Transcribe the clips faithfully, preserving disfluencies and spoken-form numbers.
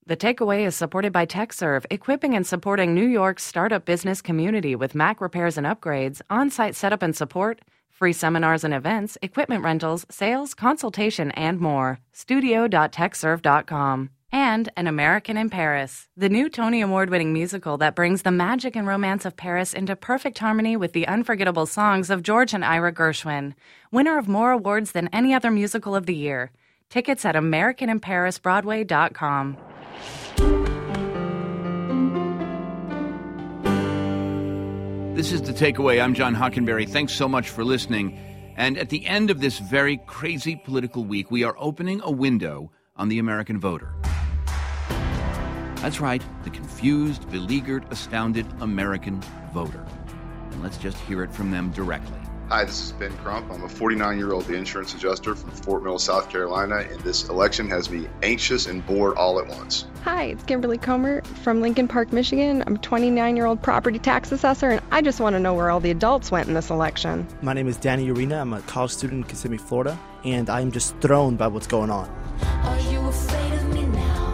The Takeaway is supported by TechServe, equipping and supporting New York's startup business community with Mac repairs and upgrades, on-site setup and support, free seminars and events, equipment rentals, sales, consultation, and more. studio dot tech serve dot com. And An American in Paris, the new Tony Award-winning musical that brings the magic and romance of Paris into perfect harmony with the unforgettable songs of George and Ira Gershwin, winner of more awards than any other musical of the year. Tickets at american in paris broadway dot com. This is The Takeaway. I'm John Hockenberry. Thanks so much for listening. And at the end of this very crazy political week, we are opening a window on the American voter. That's right, the confused, beleaguered, astounded American voter. And let's just hear it from them directly. Hi, this is Ben Crump. I'm a forty-nine-year-old insurance adjuster from Fort Mill, South Carolina, and this election has me anxious and bored all at once. Hi, it's Kimberly Comer from Lincoln Park, Michigan. I'm a twenty-nine-year-old property tax assessor, and I just want to know where all the adults went in this election. My name is Danny Urena. I'm a college student in Kissimmee, Florida, and I'm just thrown by what's going on. Are you afraid of me now?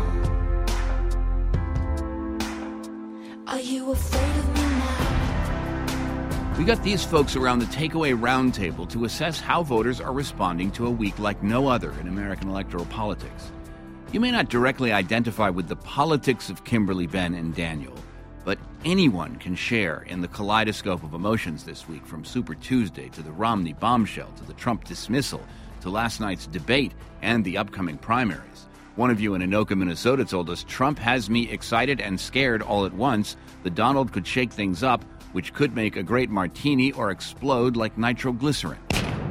Are you afraid of me now? We got these folks around the Takeaway Roundtable to assess how voters are responding to a week like no other in American electoral politics. You may not directly identify with the politics of Kimberly, Ben, and Daniel, but anyone can share in the kaleidoscope of emotions this week, from Super Tuesday to the Romney bombshell to the Trump dismissal to last night's debate and the upcoming primaries. One of you in Anoka, Minnesota told us, Trump has me excited and scared all at once. The Donald could shake things up, which could make a great martini or explode like nitroglycerin.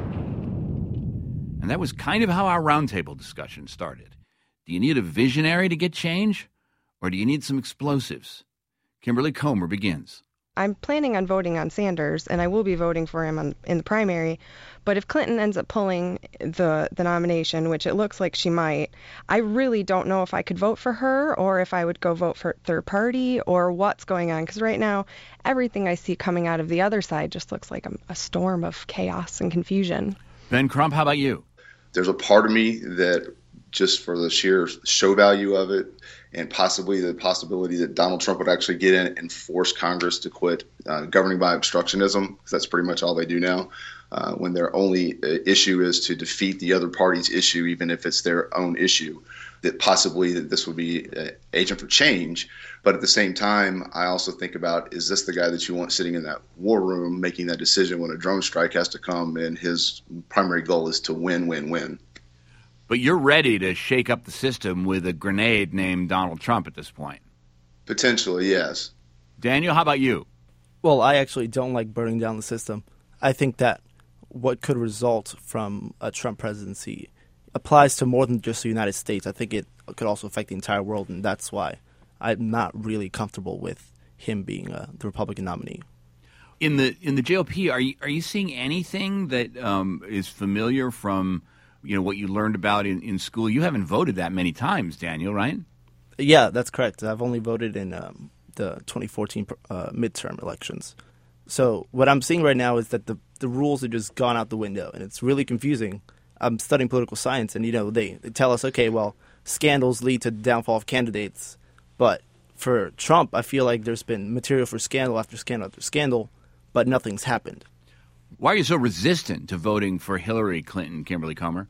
And that was kind of how our roundtable discussion started. Do you need a visionary to get change, or do you need some explosives? Kimberly Comer begins. I'm planning on voting on Sanders, and I will be voting for him on, in the primary. But if Clinton ends up pulling the, the nomination, which it looks like she might, I really don't know if I could vote for her or if I would go vote for third party or what's going on. Because right now, everything I see coming out of the other side just looks like a, a storm of chaos and confusion. Ben Crump, how about you? There's a part of me that, just for the sheer show value of it, and possibly the possibility that Donald Trump would actually get in and force Congress to quit uh, governing by obstructionism, because that's pretty much all they do now, uh, when their only uh, issue is to defeat the other party's issue, even if it's their own issue, that possibly that this would be an agent for change. But at the same time, I also think about, is this the guy that you want sitting in that war room making that decision when a drone strike has to come and his primary goal is to win, win, win? But you're ready to shake up the system with a grenade named Donald Trump at this point. Potentially, yes. Daniel, how about you? Well, I actually don't like burning down the system. I think that what could result from a Trump presidency applies to more than just the United States. I think it could also affect the entire world, and that's why I'm not really comfortable with him being uh, the Republican nominee. In the in the J O P, are you are you seeing anything that um, is familiar from, you know, what you learned about in, in school? You haven't voted that many times, Daniel, right? Yeah, that's correct. I've only voted in um, the twenty fourteen uh, midterm elections. So what I'm seeing right now is that the, the rules have just gone out the window, and it's really confusing. I'm studying political science, and, you know, they, they tell us, okay, well, scandals lead to the downfall of candidates. But for Trump, I feel like there's been material for scandal after scandal after scandal, but nothing's happened. Why are you so resistant to voting for Hillary Clinton, Kimberly Comer?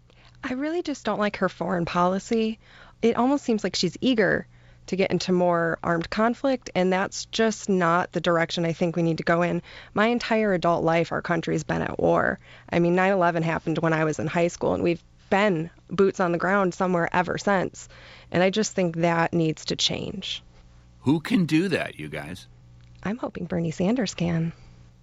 I really just don't like her foreign policy. It almost seems like she's eager to get into more armed conflict, and that's just not the direction I think we need to go in. My entire adult life, our country's been at war. I mean, nine eleven happened when I was in high school, and we've been boots on the ground somewhere ever since. And I just think that needs to change. Who can do that, you guys? I'm hoping Bernie Sanders can.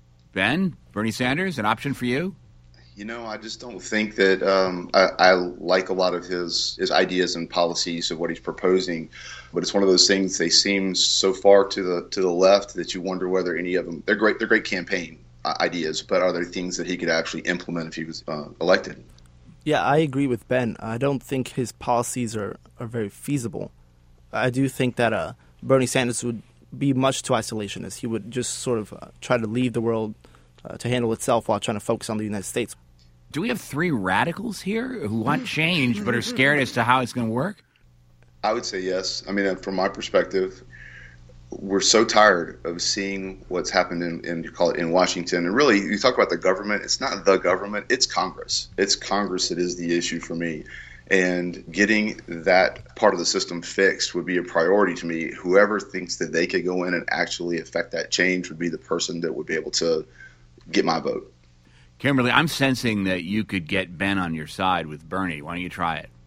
Ben, Bernie Sanders, an option for you? You know, I just don't think that um, I, I like a lot of his, his ideas and policies of what he's proposing. But it's one of those things, they seem so far to the to the left that you wonder whether any of them, they're great, they're great campaign ideas, but are there things that he could actually implement if he was uh, elected? Yeah, I agree with Ben. I don't think his policies are, are very feasible. I do think that uh, Bernie Sanders would be much too isolationist. He would just sort of uh, try to leave the world uh, to handle itself while trying to focus on the United States. Do we have three radicals here who want change but are scared as to how it's going to work? I would say yes. I mean, from my perspective, we're so tired of seeing what's happened in, in you call it in Washington. And really, you talk about the government. It's not the government. It's Congress. It's Congress that is the issue for me. And getting that part of the system fixed would be a priority to me. Whoever thinks that they could go in and actually affect that change would be the person that would be able to get my vote. Kimberly, I'm sensing that you could get Ben on your side with Bernie. Why don't you try it?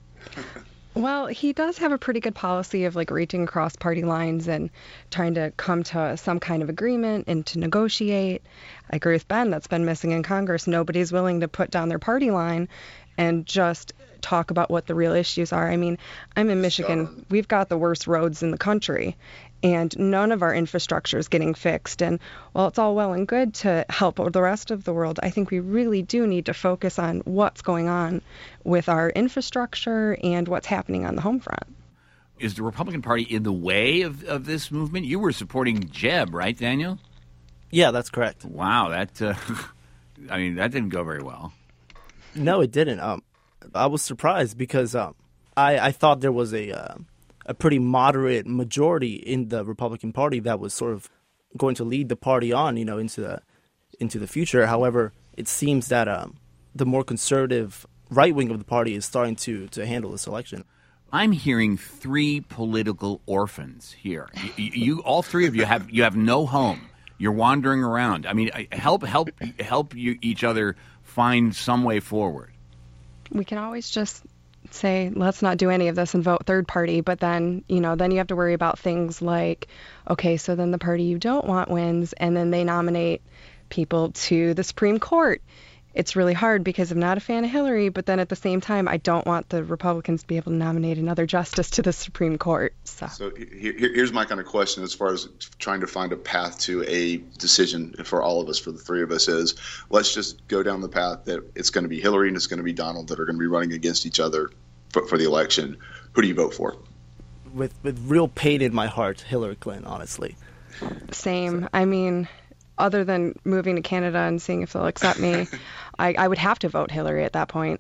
Well, he does have a pretty good policy of like reaching across party lines and trying to come to some kind of agreement and to negotiate. I agree with Ben, that's been missing in Congress. Nobody's willing to put down their party line and just talk about what the real issues are. I mean, I'm in Michigan. We've got the worst roads in the country, and none of our infrastructure is getting fixed. And while it's all well and good to help the rest of the world, I think we really do need to focus on what's going on with our infrastructure and what's happening on the home front. Is the Republican Party in the way of, of this movement? You were supporting Jeb, right, Daniel? Yeah, that's correct. Wow, that uh, I mean, that didn't go very well. No, it didn't. Um, I was surprised because um, I, I thought there was a uh, a pretty moderate majority in the Republican Party that was sort of going to lead the party on, you know, into the into the future. However, it seems that um, the more conservative right wing of the party is starting to to handle this election. I'm hearing three political orphans here. You, you all three of you have you have no home. You're wandering around. I mean, help help help you each other find some way forward. We can always just say, let's not do any of this and vote third party. But then, you know, then you have to worry about things like, okay, so then the party you don't want wins, and then they nominate people to the Supreme Court. It's really hard because I'm not a fan of Hillary, but then at the same time, I don't want the Republicans to be able to nominate another justice to the Supreme Court. So, so here, here's my kind of question as far as trying to find a path to a decision for all of us, for the three of us, is let's just go down the path that it's going to be Hillary and it's going to be Donald that are going to be running against each other for, for the election. Who do you vote for? With with real pain in my heart, Hillary Clinton, honestly. Same. I mean, other than moving to Canada and seeing if they'll accept me, I, I would have to vote Hillary at that point.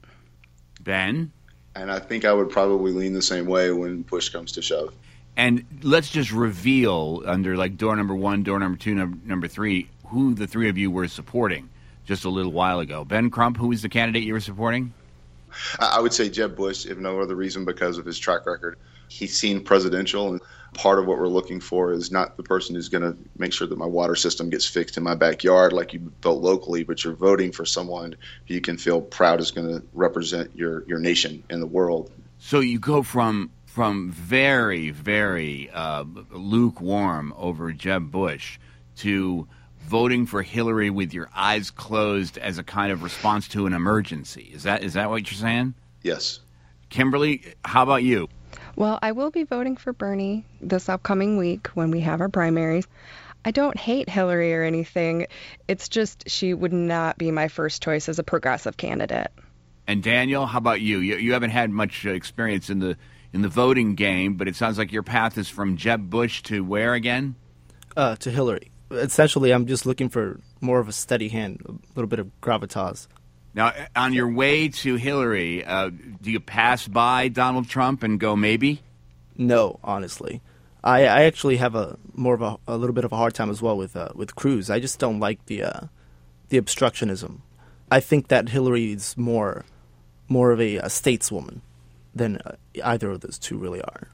Ben? And I think I would probably lean the same way when push comes to shove. And let's just reveal under like door number one, door number two, number, number three, who the three of you were supporting just a little while ago. Ben Crump, who was the candidate you were supporting? I would say Jeb Bush, if no other reason because of his track record. He's seen presidential, and part of what we're looking for is not the person who's going to make sure that my water system gets fixed in my backyard like you vote locally, but you're voting for someone who you can feel proud is going to represent your, your nation in the world. So you go from from very, very uh, lukewarm over Jeb Bush to voting for Hillary with your eyes closed as a kind of response to an emergency. Is that is that what you're saying? Yes. Kimberly, how about you? Well, I will be voting for Bernie this upcoming week when we have our primaries. I don't hate Hillary or anything. It's just she would not be my first choice as a progressive candidate. And Daniel, how about you? You, you haven't had much experience in the in the voting game, but it sounds like your path is from Jeb Bush to where again? Uh, to Hillary. Essentially, I'm just looking for more of a steady hand, a little bit of gravitas. Now, on your way to Hillary, uh, do you pass by Donald Trump and go maybe? No, honestly. I, I actually have a more of a, a little bit of a hard time as well with uh, with Cruz. I just don't like the uh, the obstructionism. I think that Hillary is more more of a, a stateswoman than uh, either of those two really are.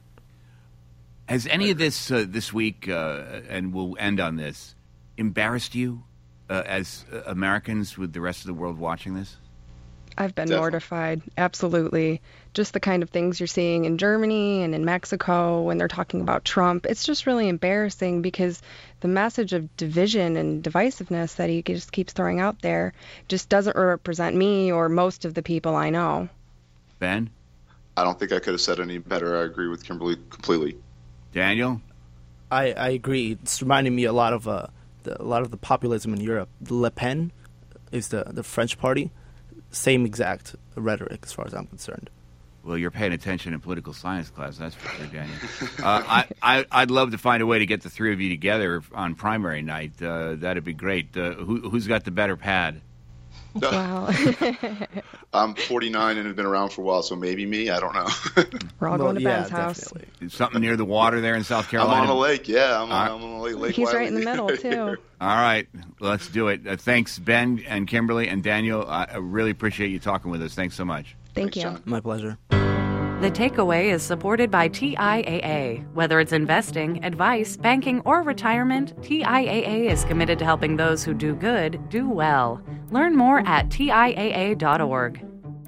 Has any of this uh, this week, uh, and we'll end on this, embarrassed you uh, as uh, Americans with the rest of the world watching this? I've been Definitely. mortified, absolutely. Just the kind of things you're seeing in Germany and in Mexico when they're talking about Trump. It's just really embarrassing because the message of division and divisiveness that he just keeps throwing out there just doesn't represent me or most of the people I know. Ben? I don't think I could have said any better. I agree with Kimberly completely. Daniel? I, I agree. It's reminding me a lot of uh, the, a lot of the populism in Europe. Le Pen is the, the French party. Same exact rhetoric as far as I'm concerned. Well, you're paying attention in political science class, that's for sure, Daniel. uh, I, I, I'd love to find a way to get the three of you together on primary night. Uh, that'd be great. Uh, who, who's got the better pad? Wow. I'm forty-nine and have been around for a while, so maybe me. I don't know. We're all Well, going to yeah, Ben's house. definitely. Something near the water there in South I'm Carolina? on a lake. Yeah, I'm, right. I'm on a lake. Lake He's Wiley. right in the middle, too. All right, let's do it. Uh, thanks, Ben and Kimberly and Daniel. I, I really appreciate you talking with us. Thanks so much. Thank Thanks, you. John. My pleasure. The Takeaway is supported by T I A A. Whether it's investing, advice, banking, or retirement, T I A A is committed to helping those who do good do well. Learn more at T I A A dot org.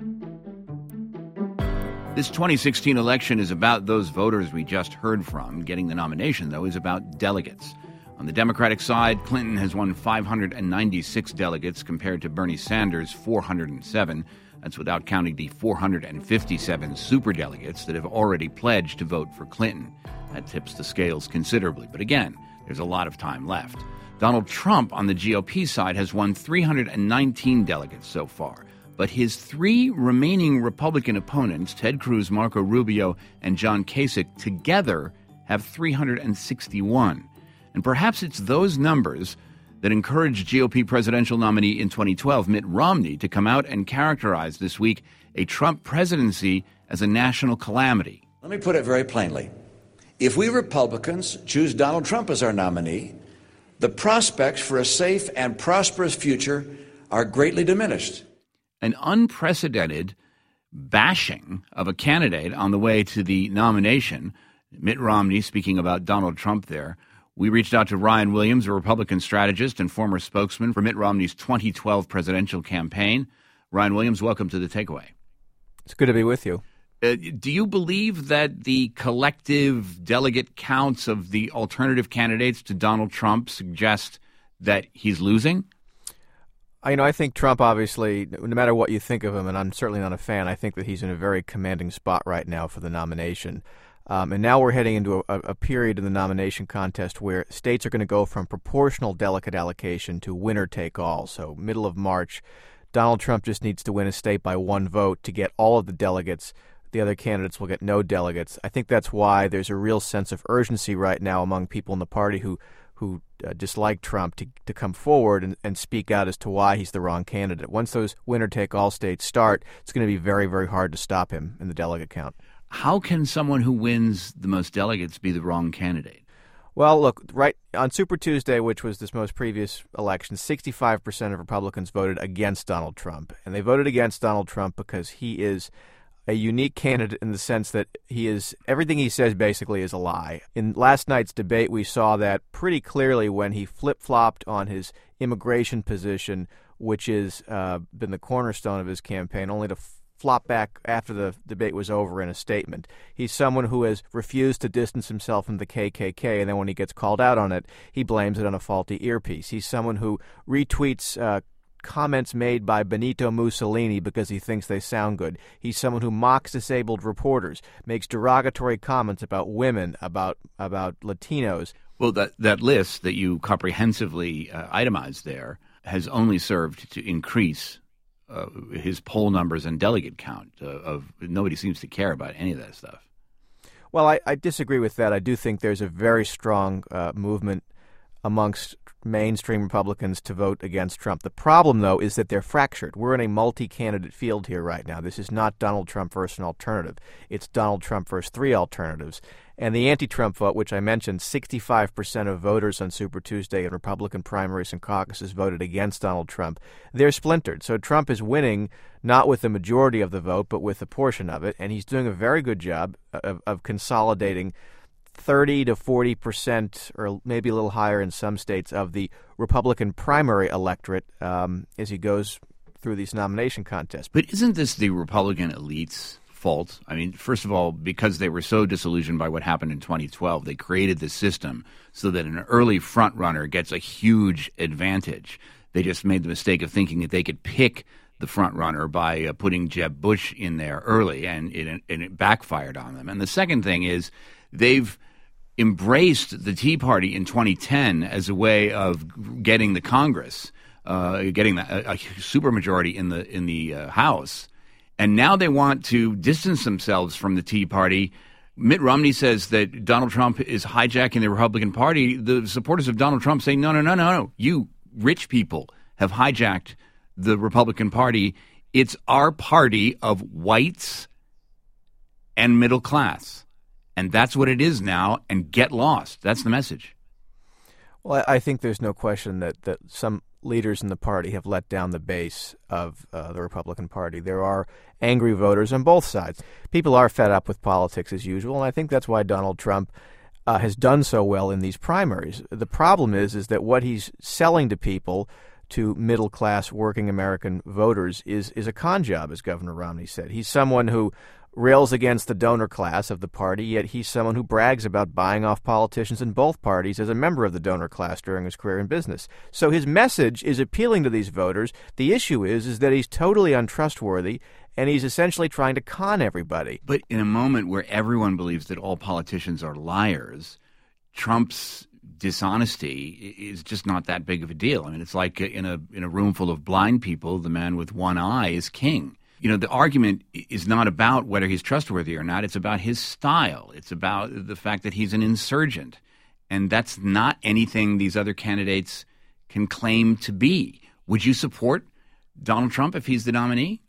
This twenty sixteen election is about those voters we just heard from. Getting the nomination, though, is about delegates. On the Democratic side, Clinton has won five hundred ninety-six delegates compared to Bernie Sanders' four hundred seven. That's without counting the four hundred fifty-seven superdelegates that have already pledged to vote for Clinton. That tips the scales considerably. But again, there's a lot of time left. Donald Trump on the G O P side has won three hundred nineteen delegates so far. But his three remaining Republican opponents, Ted Cruz, Marco Rubio, and John Kasich, together have three hundred sixty-one. And perhaps it's those numbers that encouraged G O P presidential nominee in twenty twelve, Mitt Romney, to come out and characterize this week a Trump presidency as a national calamity. Let me put it very plainly. If we Republicans choose Donald Trump as our nominee, the prospects for a safe and prosperous future are greatly diminished. An unprecedented bashing of a candidate on the way to the nomination. Mitt Romney speaking about Donald Trump there. We reached out to Ryan Williams, a Republican strategist and former spokesman for Mitt Romney's twenty twelve presidential campaign. Ryan Williams, welcome to The Takeaway. It's good to be with you. Uh, do you believe that the collective delegate counts of the alternative candidates to Donald Trump suggest that he's losing? I, you know, I think Trump, obviously, no matter what you think of him, and I'm certainly not a fan, I think that he's in a very commanding spot right now for the nomination. Um, and now we're heading into a, a period in the nomination contest where states are going to go from proportional delegate allocation to winner-take-all. So middle of March, Donald Trump just needs to win a state by one vote to get all of the delegates. The other candidates will get no delegates. I think that's why there's a real sense of urgency right now among people in the party who who uh, dislike Trump to, to come forward and, and speak out as to why he's the wrong candidate. Once those winner-take-all states start, it's going to be very, very hard to stop him in the delegate count. How can someone who wins the most delegates be the wrong candidate? Well, look, right on Super Tuesday, which was this most previous election, sixty-five percent of Republicans voted against Donald Trump. And they voted against Donald Trump because he is a unique candidate in the sense that he is everything he says basically is a lie. In last night's debate, we saw that pretty clearly when he flip-flopped on his immigration position, which has uh, been the cornerstone of his campaign, only to f- flop back after the debate was over in a statement. He's someone who has refused to distance himself from the K K K, and then when he gets called out on it, he blames it on a faulty earpiece. He's someone who retweets uh, comments made by Benito Mussolini because he thinks they sound good. He's someone who mocks disabled reporters, makes derogatory comments about women, about about Latinos. Well, that, that list that you comprehensively uh, itemized there has only served to increase uh, his poll numbers and delegate count. Uh, of nobody seems to care about any of that stuff. Well, I, I disagree with that. I do think there's a very strong uh, movement amongst mainstream Republicans to vote against Trump. The problem, though, is that they're fractured. We're in a multi-candidate field here right now. This is not Donald Trump versus an alternative. It's Donald Trump versus three alternatives. And the anti-Trump vote, which I mentioned, sixty-five percent of voters on Super Tuesday in Republican primaries and caucuses voted against Donald Trump. They're splintered. So Trump is winning not with the majority of the vote, but with a portion of it. And he's doing a very good job of, of consolidating thirty to forty percent, or maybe a little higher in some states, of the Republican primary electorate um, as he goes through these nomination contests. But isn't this the Republican elite's fault? I mean, first of all, because they were so disillusioned by what happened in twenty twelve, they created this system so that an early front runner gets a huge advantage. They just made the mistake of thinking that they could pick the front runner by uh, putting Jeb Bush in there early, and it, and it backfired on them. And the second thing is, they've embraced the Tea Party in twenty ten as a way of getting the Congress, uh, getting a, a supermajority in the in the uh, House, and now they want to distance themselves from the Tea Party. Mitt Romney says that Donald Trump is hijacking the Republican Party. The supporters of Donald Trump say, no, no, no, no, no. You rich people have hijacked the Republican Party. It's our party of whites and middle class. And that's what it is now, and get lost. That's the message. Well, I think there's no question that, that some leaders in the party have let down the base of uh, the Republican Party. There are angry voters on both sides. People are fed up with politics as usual, and I think that's why Donald Trump uh, has done so well in these primaries. The problem is, is that what he's selling to people, to middle-class working American voters, is is a con job, as Governor Romney said. He's someone who rails against the donor class of the party, yet he's someone who brags about buying off politicians in both parties as a member of the donor class during his career in business. So his message is appealing to these voters. The issue is, is that he's totally untrustworthy, and he's essentially trying to con everybody. But in a moment where everyone believes that all politicians are liars, Trump's dishonesty is just not that big of a deal. I mean, it's like in a in a room full of blind people, the man with one eye is king. You know, the argument is not about whether he's trustworthy or not. It's about his style. It's about the fact that he's an insurgent. And that's not anything these other candidates can claim to be. Would you support Donald Trump if he's the nominee?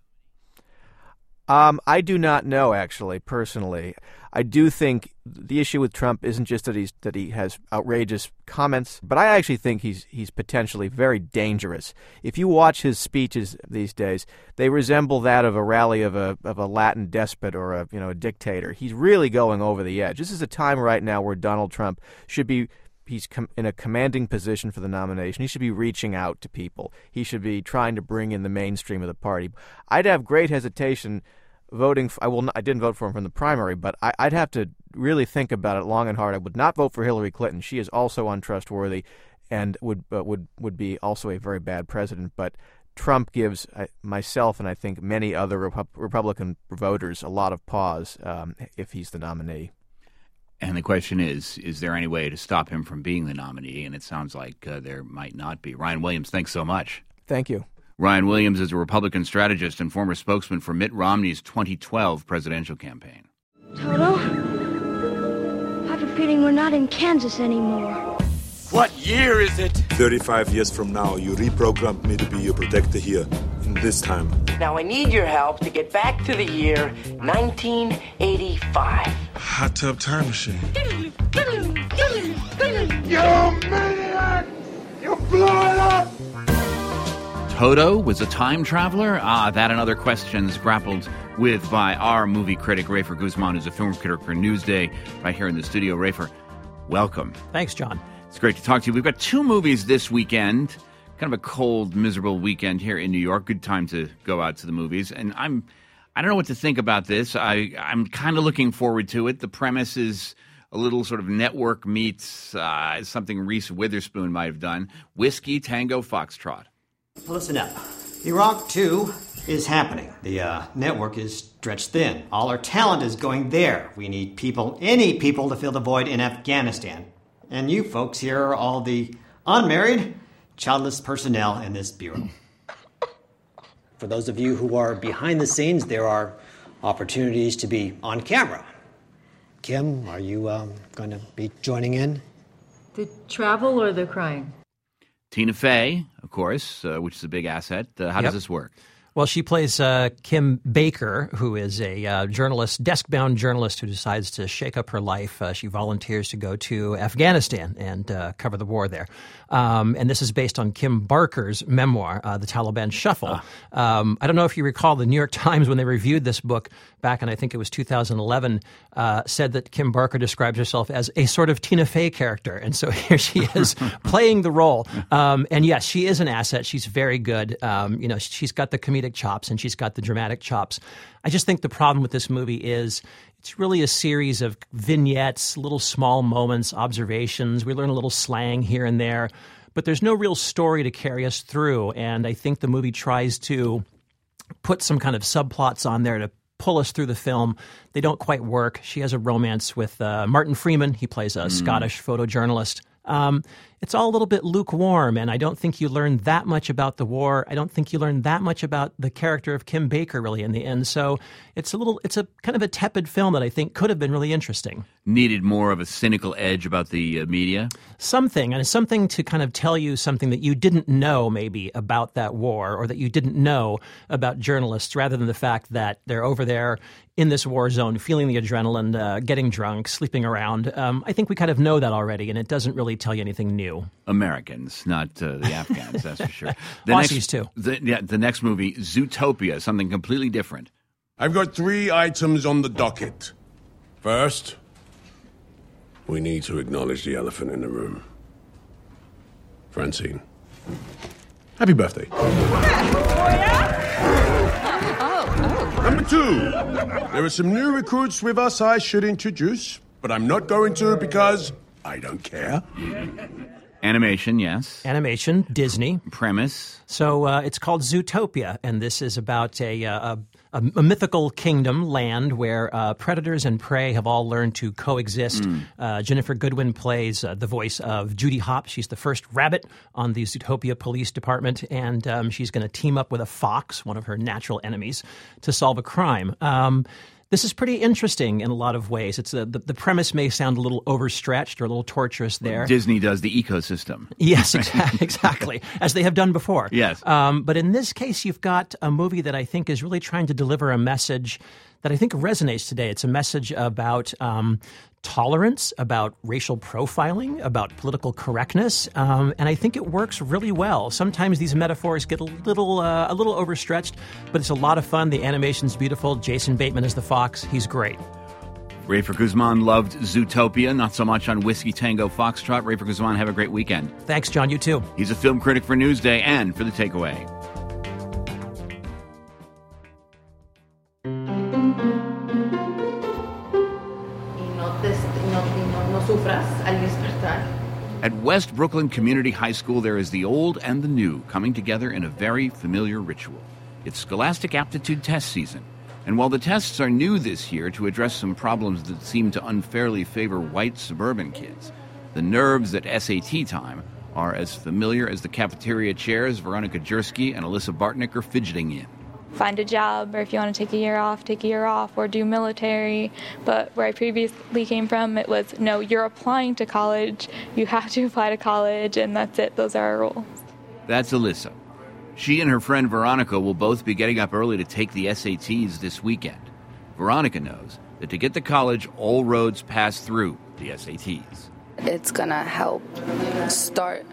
Um, I do not know, actually, personally. I do think the issue with Trump isn't just that he's that he has outrageous comments, but I actually think he's he's potentially very dangerous. If you watch his speeches these days, they resemble that of a rally of a of a Latin despot or a you know a dictator. He's really going over the edge. This is a time right now where Donald Trump should be he's com- in a commanding position for the nomination. He should be reaching out to people. He should be trying to bring in the mainstream of the party. I'd have great hesitation voting for, I will not, I didn't vote for him from the primary, but I, I'd have to really think about it long and hard. I would not vote for Hillary Clinton. She is also untrustworthy and would uh, would would be also a very bad president. But Trump gives uh, myself and I think many other Repu- Republican voters a lot of pause um, if he's the nominee. And the question is, is there any way to stop him from being the nominee? And it sounds like uh, there might not be. Ryan Williams, thanks so much. Thank you. Ryan Williams is a Republican strategist and former spokesman for Mitt Romney's twenty twelve presidential campaign. Toto, I have a feeling we're not in Kansas anymore. What year is it? thirty-five years from now, you reprogrammed me to be your protector here, in this time. Now I need your help to get back to the year nineteen eighty-five. Hot tub time machine. You maniac! You blew it up! Toto was a time traveler? Ah, that and other questions grappled with by our movie critic, Rafer Guzman, who's a film critic for Newsday, right here in the studio. Rafer, welcome. Thanks, John. It's great to talk to you. We've got two movies this weekend, kind of a cold, miserable weekend here in New York. Good time to go out to the movies. And I'm, I don't know what to think about this. I, I'm kind of looking forward to it. The premise is a little sort of network meets uh, something Reese Witherspoon might have done. Whiskey, Tango, Foxtrot. Listen up. Iraq two is happening. The uh, network is stretched thin. All our talent is going there. We need people, any people, to fill the void in Afghanistan. And you folks here are all the unmarried, childless personnel in this bureau. For those of you who are behind the scenes, there are opportunities to be on camera. Kim, are you um, going to be joining in? The travel or the crying? Tina Fey, of course, uh, which is a big asset. Uh, how Yep. does this work? Well, she plays uh, Kim Baker, who is a uh, journalist, desk-bound journalist who decides to shake up her life. Uh, she volunteers to go to Afghanistan and uh, cover the war there. Um, and this is based on Kim Barker's memoir, uh, The Taliban Shuffle. Ah. Um, I don't know if you recall, the New York Times, when they reviewed this book back in, I think it was two thousand eleven, uh, said that Kim Barker describes herself as a sort of Tina Fey character. And so here she is playing the role. Um, and yes, she is an asset. She's very good. Um, you know, she's got the comedic chops and she's got the dramatic chops. I just think the problem with this movie is it's really a series of vignettes, little small moments, observations. We learn a little slang here and there, but there's no real story to carry us through. And I think the movie tries to put some kind of subplots on there to pull us through the film. They don't quite work. She has a romance with uh, Martin Freeman. He plays a mm. Scottish photojournalist. Um, it's all a little bit lukewarm, and I don't think you learn that much about the war. I don't think you learn that much about the character of Kim Baker, really, in the end. So it's a little, it's a kind of a tepid film that I think could have been really interesting. Needed more of a cynical edge about the uh, media? Something, and something to kind of tell you something that you didn't know maybe about that war, or that you didn't know about journalists, rather than the fact that they're over there in this war zone, feeling the adrenaline, uh, getting drunk, sleeping around. Um, I think we kind of know that already, and it doesn't really tell you anything new. Americans, not uh, the Afghans, that's for sure. The Aussies, next, too. The, yeah, the next movie, Zootopia, something completely different. I've got three items on the docket. First, we need to acknowledge the elephant in the room. Francine, happy birthday. Number two, there are some new recruits with us I should introduce, but I'm not going to because I don't care. Animation, yes. Animation, Disney. Premise. So uh, it's called Zootopia, and this is about a, a, a, a mythical kingdom, land, where uh, predators and prey have all learned to coexist. Mm. Uh, Ginnifer Goodwin plays uh, the voice of Judy Hopps. She's the first rabbit on the Zootopia Police Department, and um, she's going to team up with a fox, one of her natural enemies, to solve a crime. Um This is pretty interesting in a lot of ways. It's a, the, the premise may sound a little overstretched or a little torturous there. Well, Disney does the ecosystem. Yes, exactly, exactly, as they have done before. Yes. Um, but in this case, you've got a movie that I think is really trying to deliver a message that I think resonates today. It's a message about um, tolerance, about racial profiling, about political correctness, um, and I think it works really well. Sometimes these metaphors get a little uh, a little overstretched, but it's a lot of fun. The animation's beautiful. Jason Bateman is the fox. He's great. Rafer Guzman loved Zootopia, not so much on Whiskey Tango Foxtrot. Rafer Guzman, have a great weekend. Thanks, John. You too. He's a film critic for Newsday and for The Takeaway. At West Brooklyn Community High School, there is the old and the new coming together in a very familiar ritual. It's Scholastic Aptitude Test season. And while the tests are new this year to address some problems that seem to unfairly favor white suburban kids, the nerves at S A T time are as familiar as the cafeteria chairs Veronica Jersky and Alyssa Bartnick are fidgeting in. Find a job, or if you want to take a year off, take a year off, or do military. But where I previously came from, it was, no, you're applying to college, you have to apply to college, and that's it, those are our rules. That's Alyssa. She and her friend Veronica will both be getting up early to take the S A Ts this weekend. Veronica knows that to get to college, all roads pass through the S A Ts. It's gonna help start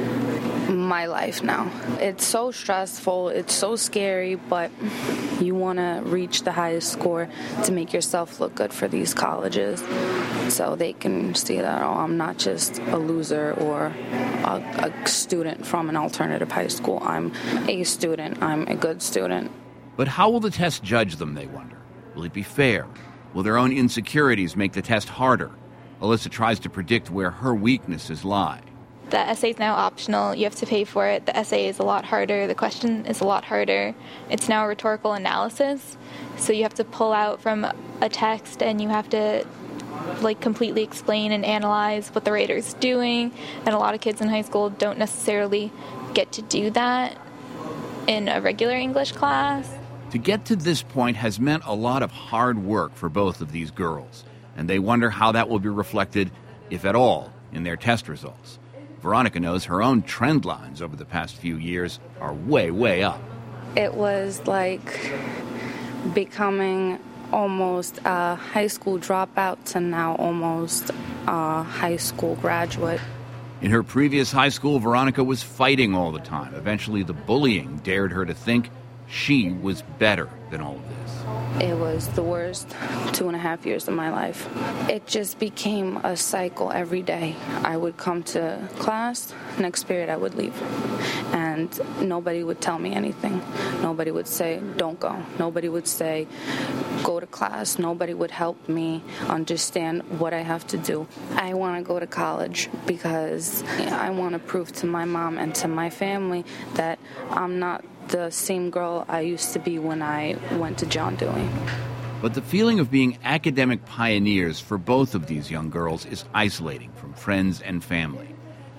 my life now. It's so stressful, it's so scary, but you want to reach the highest score to make yourself look good for these colleges so they can see that, oh, I'm not just a loser or a, a student from an alternative high school. I'm a student. I'm a good student. But how will the test judge them, they wonder? Will it be fair? Will their own insecurities make the test harder? Alyssa tries to predict where her weaknesses lie. The essay is now optional. You have to pay for it. The essay is a lot harder. The question is a lot harder. It's now a rhetorical analysis. So you have to pull out from a text and you have to like completely explain and analyze what the writer's doing. And a lot of kids in high school don't necessarily get to do that in a regular English class. To get to this point has meant a lot of hard work for both of these girls. And they wonder how that will be reflected, if at all, in their test results. Veronica knows her own trend lines over the past few years are way, way up. It was like becoming almost a high school dropout to now almost a high school graduate. In her previous high school, Veronica was fighting all the time. Eventually, the bullying dared her to think she was better than all of this. It was the worst two and a half years of my life. It just became a cycle every day. I would come to class, next period I would leave. And nobody would tell me anything. Nobody would say, don't go. Nobody would say, go to class. Nobody would help me understand what I have to do. I want to go to college because I want to prove to my mom and to my family that I'm not the same girl I used to be when I went to John Dewey. But the feeling of being academic pioneers for both of these young girls is isolating from friends and family.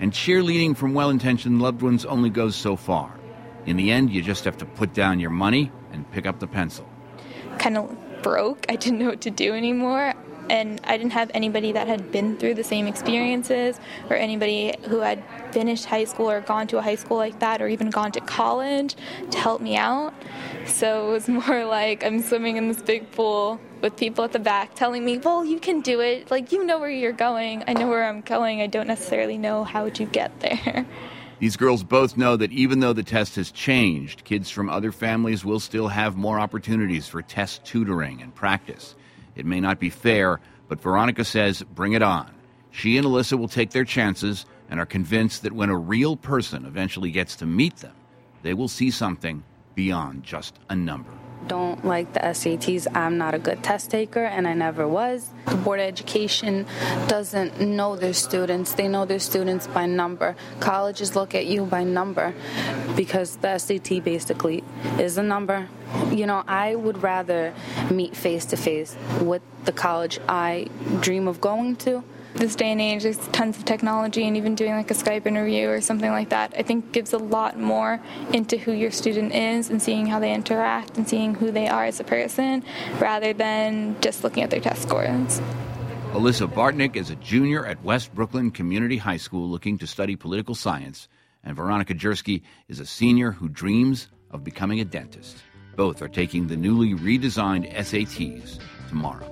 And cheerleading from well-intentioned loved ones only goes so far. In the end, you just have to put down your money and pick up the pencil. Kind of broke. I didn't know what to do anymore. And I didn't have anybody that had been through the same experiences or anybody who had finished high school or gone to a high school like that or even gone to college to help me out. So it was more like I'm swimming in this big pool with people at the back telling me, well, you can do it. Like, you know where you're going. I know where I'm going. I don't necessarily know how to get there. These girls both know that even though the test has changed, kids from other families will still have more opportunities for test tutoring and practice. It may not be fair, but Veronica says bring it on. She and Alyssa will take their chances and are convinced that when a real person eventually gets to meet them, they will see something beyond just a number. Don't like the S A Ts. I'm not a good test taker, and I never was. The Board of Education doesn't know their students. They know their students by number. Colleges look at you by number because the S A T basically is a number. You know, I would rather meet face-to-face with the college I dream of going to. This day and age, there's tons of technology, and even doing like a Skype interview or something like that, I think gives a lot more into who your student is and seeing how they interact and seeing who they are as a person rather than just looking at their test scores. Alyssa Bartnick is a junior at West Brooklyn Community High School looking to study political science, and Veronica Jersky is a senior who dreams of becoming a dentist. Both are taking the newly redesigned S A Ts tomorrow.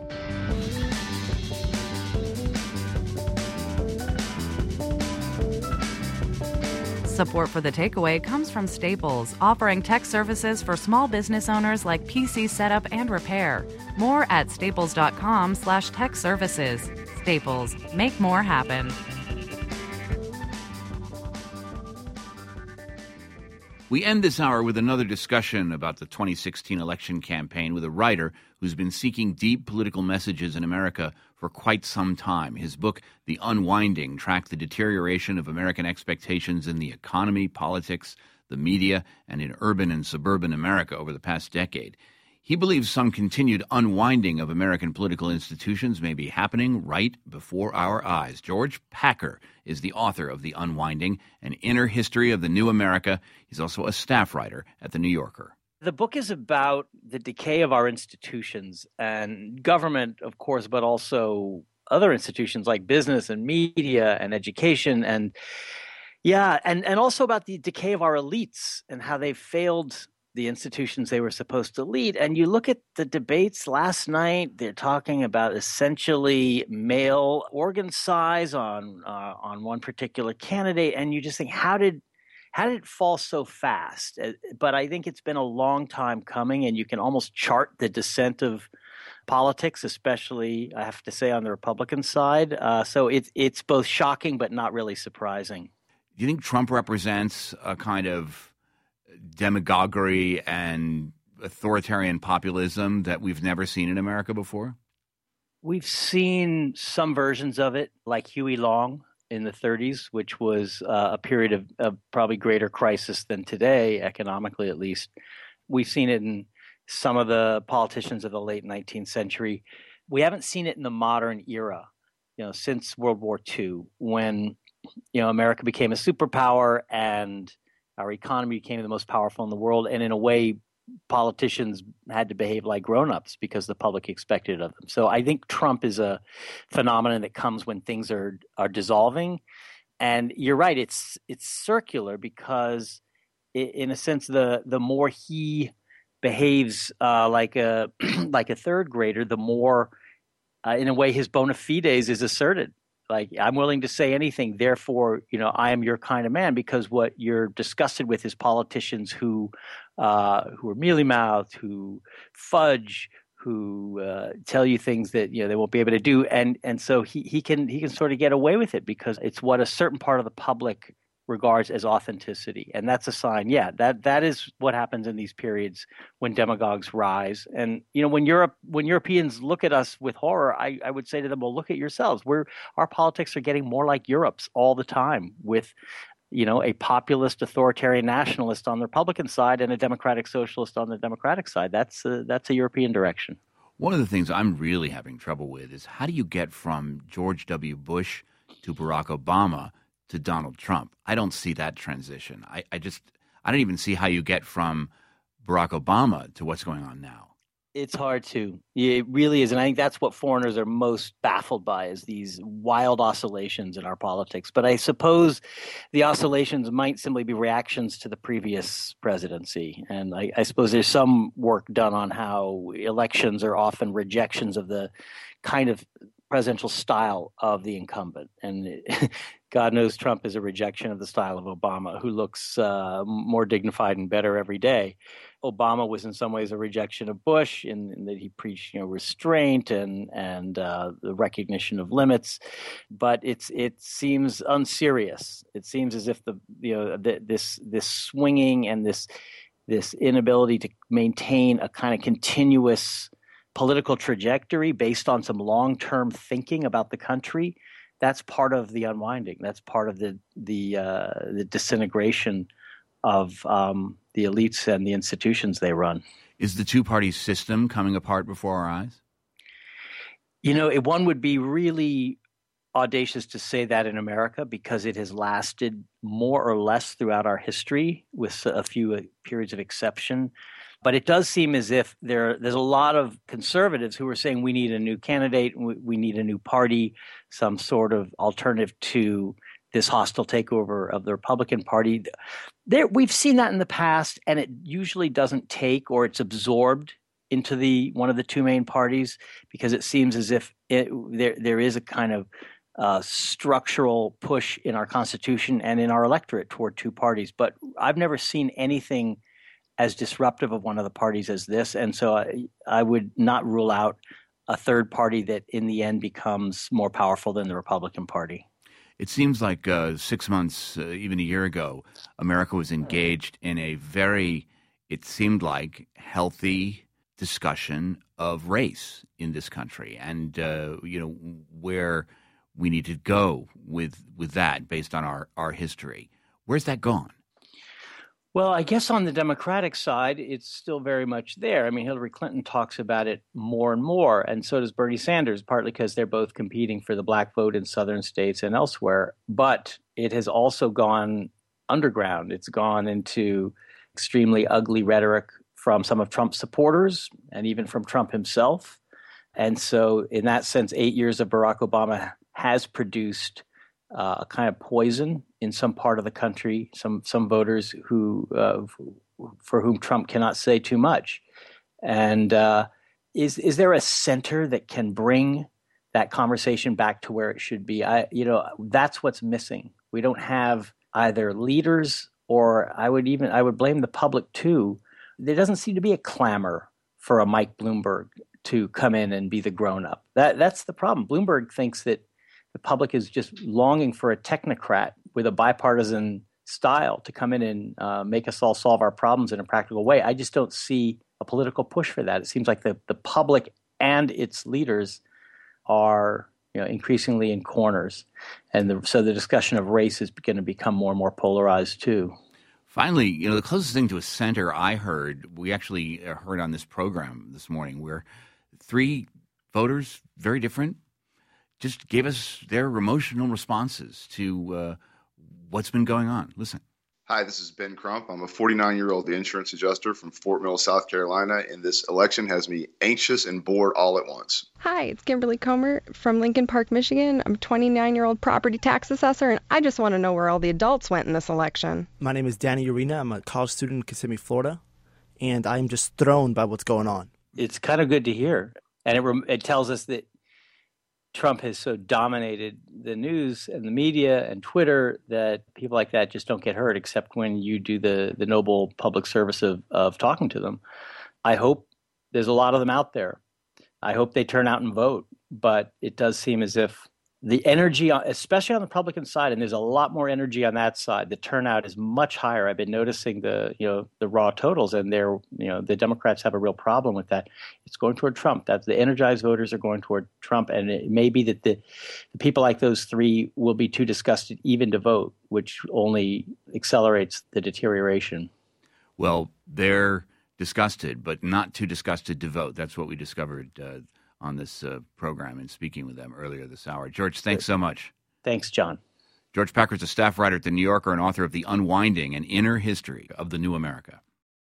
Support for The Takeaway comes from Staples, offering tech services for small business owners like P C setup and repair. More at staples.com slash tech services. Staples, make more happen. We end this hour with another discussion about the twenty sixteen election campaign with a writer who's been seeking deep political messages in America for quite some time. His book, The Unwinding, tracked the deterioration of American expectations in the economy, politics, the media, and in urban and suburban America over the past decade. He believes some continued unwinding of American political institutions may be happening right before our eyes. George Packer is the author of The Unwinding, An Inner History of the New America. He's also a staff writer at The New Yorker. The book is about the decay of our institutions and government, of course, but also other institutions like business and media and education. And yeah, and, and also about the decay of our elites and how they failed the institutions they were supposed to lead. And you look at the debates last night, they're talking about essentially male organ size on uh, on one particular candidate. And you just think, how did how did it fall so fast? But I think it's been a long time coming, and you can almost chart the descent of politics, especially, I have to say, on the Republican side. Uh, so it's it's both shocking but not really surprising. Do you think Trump represents a kind of demagoguery and authoritarian populism that we've never seen in America before? We've seen some versions of it, like Huey Long in the thirties, which was uh, a period of, of probably greater crisis than today, economically at least. We've seen it in some of the politicians of the late nineteenth century. We haven't seen it in the modern era, you know, since World War Two, when, you know, America became a superpower and our economy became the most powerful in the world. And in a way, politicians had to behave like grown-ups because the public expected it of them. So I think Trump is a phenomenon that comes when things are are dissolving. And you're right, it's it's circular because in a sense, the the more he behaves uh, like a like a third grader, the more, uh, in a way, his bona fides is asserted. Like, I'm willing to say anything, therefore, you know, I am your kind of man, because what you're disgusted with is politicians who uh, who are mealy-mouthed, who fudge, who uh, tell you things that, you know, they won't be able to do. And and so he, he can he can sort of get away with it because it's what a certain part of the public regards as authenticity. And that's a sign, yeah, that that is what happens in these periods when demagogues rise. And, you know, when Europe, when Europeans look at us with horror, I, I would say to them, well, look at yourselves. We're, our politics are getting more like Europe's all the time, with, you know, a populist authoritarian nationalist on the Republican side and a democratic socialist on the Democratic side. That's a, that's a European direction. One of the things I'm really having trouble with is how do you get from George W. Bush to Barack Obama to Donald Trump. I don't see that transition. I, I just I don't even see how you get from Barack Obama to what's going on now. It's hard to. It really is. And I think that's what foreigners are most baffled by, is these wild oscillations in our politics. But I suppose the oscillations might simply be reactions to the previous presidency. And I, I suppose there's some work done on how elections are often rejections of the kind of presidential style of the incumbent. And it, God knows Trump is a rejection of the style of Obama, who looks uh, more dignified and better every day. Obama was in some ways a rejection of Bush in, in that he preached, you know, restraint and and uh, the recognition of limits, but it's it seems unserious. It seems as if the you know the, this this swinging and this this inability to maintain a kind of continuous political trajectory based on some long-term thinking about the country, that's part of the unwinding. That's part of the the uh, the disintegration of um, the elites and the institutions they run. Is the two-party system coming apart before our eyes? You know, it, one would be really audacious to say that in America, because it has lasted more or less throughout our history, with a few periods of exception. But it does seem as if there there's a lot of conservatives who are saying we need a new candidate, we, we need a new party, some sort of alternative to this hostile takeover of the Republican Party. There, we've seen that in the past, and it usually doesn't take, or it's absorbed into the one of the two main parties, because it seems as if it, there there is a kind of uh, structural push in our Constitution and in our electorate toward two parties. But I've never seen anything as disruptive of one of the parties as this, and so I, I would not rule out a third party that in the end becomes more powerful than the Republican Party. It seems like uh, six months, uh, even a year ago, America was engaged in a very, it seemed like, healthy discussion of race in this country, and uh, you know where we need to go with with that based on our, our history. Where's that gone? Well, I guess on the Democratic side, it's still very much there. I mean, Hillary Clinton talks about it more and more, and so does Bernie Sanders, partly because they're both competing for the black vote in southern states and elsewhere. But it has also gone underground. It's gone into extremely ugly rhetoric from some of Trump's supporters and even from Trump himself. And so in that sense, eight years of Barack Obama has produced Uh, a kind of poison in some part of the country, some some voters who uh, for whom Trump cannot say too much. And uh, is is there a center that can bring that conversation back to where it should be? I, you know, that's what's missing. We don't have either leaders, or I would even I would blame the public too. There doesn't seem to be a clamor for a Mike Bloomberg to come in and be the grown up. That that's the problem. Bloomberg thinks that the public is just longing for a technocrat with a bipartisan style to come in and uh, make us all solve our problems in a practical way. I just don't see a political push for that. It seems like the, the public and its leaders are, you know, increasingly in corners. And the, so the discussion of race is going to become more and more polarized too. Finally, you know, the closest thing to a center I heard, we actually heard on this program this morning, where three voters, very different, just gave us their emotional responses to uh, what's been going on. Listen. Hi, this is Ben Crump. I'm a forty-nine-year-old insurance adjuster from Fort Mill, South Carolina, and this election has me anxious and bored all at once. Hi, it's Kimberly Comer from Lincoln Park, Michigan. I'm a twenty-nine-year-old property tax assessor, and I just want to know where all the adults went in this election. My name is Danny Urena. I'm a college student in Kissimmee, Florida, and I'm just thrown by what's going on. It's kind of good to hear, and it, rem- it tells us that Trump has so dominated the news and the media and Twitter that people like that just don't get heard, except when you do the, the noble public service of, of talking to them. I hope there's a lot of them out there. I hope they turn out and vote. But it does seem as if the energy, especially on the Republican side, and there's a lot more energy on that side, the turnout is much higher. I've been noticing the, you know, the raw totals, and they're, you know, the Democrats have a real problem with that. It's going toward Trump. That's the energized voters are going toward Trump, and it may be that the, the people like those three will be too disgusted even to vote, which only accelerates the deterioration. Well, they're disgusted, but not too disgusted to vote. That's what we discovered uh, on this uh, program and speaking with them earlier this hour. George, thanks so much. Thanks, John. George Packer is a staff writer at The New Yorker and author of The Unwinding, an Inner History of the New America.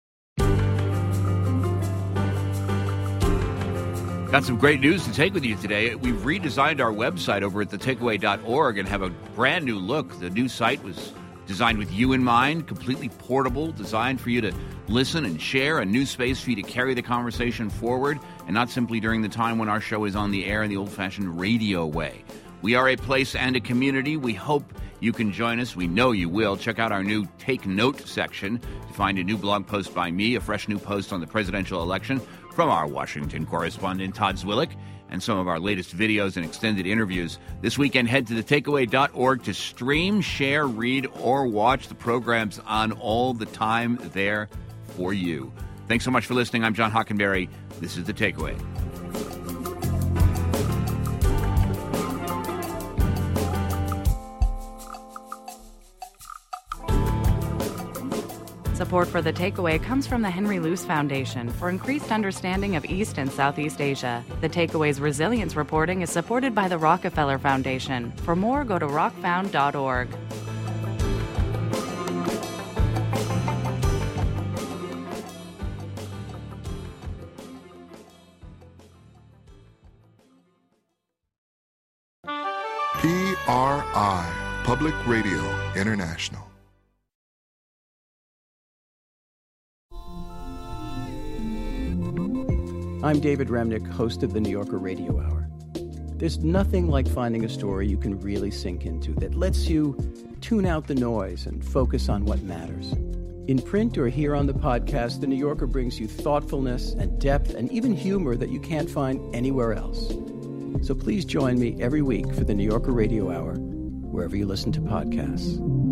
Got some great news to take with you today. We've redesigned our website over at the takeaway dot org and have a brand new look. The new site was designed with you in mind, completely portable, designed for you to listen and share, a new space for you to carry the conversation forward, and not simply during the time when our show is on the air in the old-fashioned radio way. We are a place and a community. We hope you can join us. We know you will. Check out our new Take Note section to find a new blog post by me, a fresh new post on the presidential election from our Washington correspondent, Todd Zwillich, and some of our latest videos and extended interviews. This weekend, head to the takeaway dot org to stream, share, read, or watch the programs on all the time there for you. Thanks so much for listening. I'm John Hockenberry. This is The Takeaway. Support for The Takeaway comes from the Henry Luce Foundation for increased understanding of East and Southeast Asia. The Takeaway's resilience reporting is supported by the Rockefeller Foundation. For more, go to rock found dot org. P R I, Public Radio International. I'm David Remnick, host of the New Yorker Radio Hour. There's nothing like finding a story you can really sink into that lets you tune out the noise and focus on what matters. In print or here on the podcast, the New Yorker brings you thoughtfulness and depth and even humor that you can't find anywhere else. So please join me every week for the New Yorker Radio Hour, wherever you listen to podcasts.